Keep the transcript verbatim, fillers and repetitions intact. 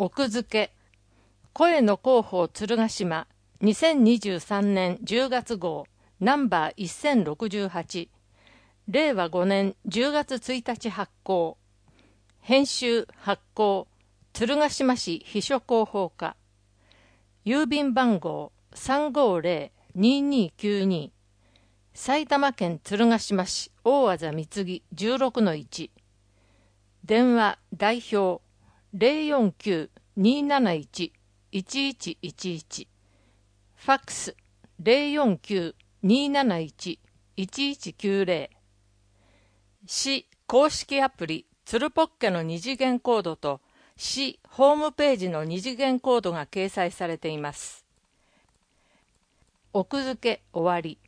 奥付け声の広報鶴ヶ島にせんにじゅうさんねんじゅうがつ号ナンバーせんろくじゅうはちれいわごねんじゅうがつついたち発行編集発行鶴ヶ島市秘書広報課郵便番号 さんごーぜろにーにーきゅうに 埼玉県鶴ヶ島市大字貢ぎ じゅうろくのいち 電話代表 ゼロよんきゅう にーなないち いちいちいちいち ファックス ゼロよんきゅう にーなないち いちいちきゅうぜろ 市公式アプリつるぽっけの二次元コードと市ホームページの二次元コードが掲載されています。奥付け終わり。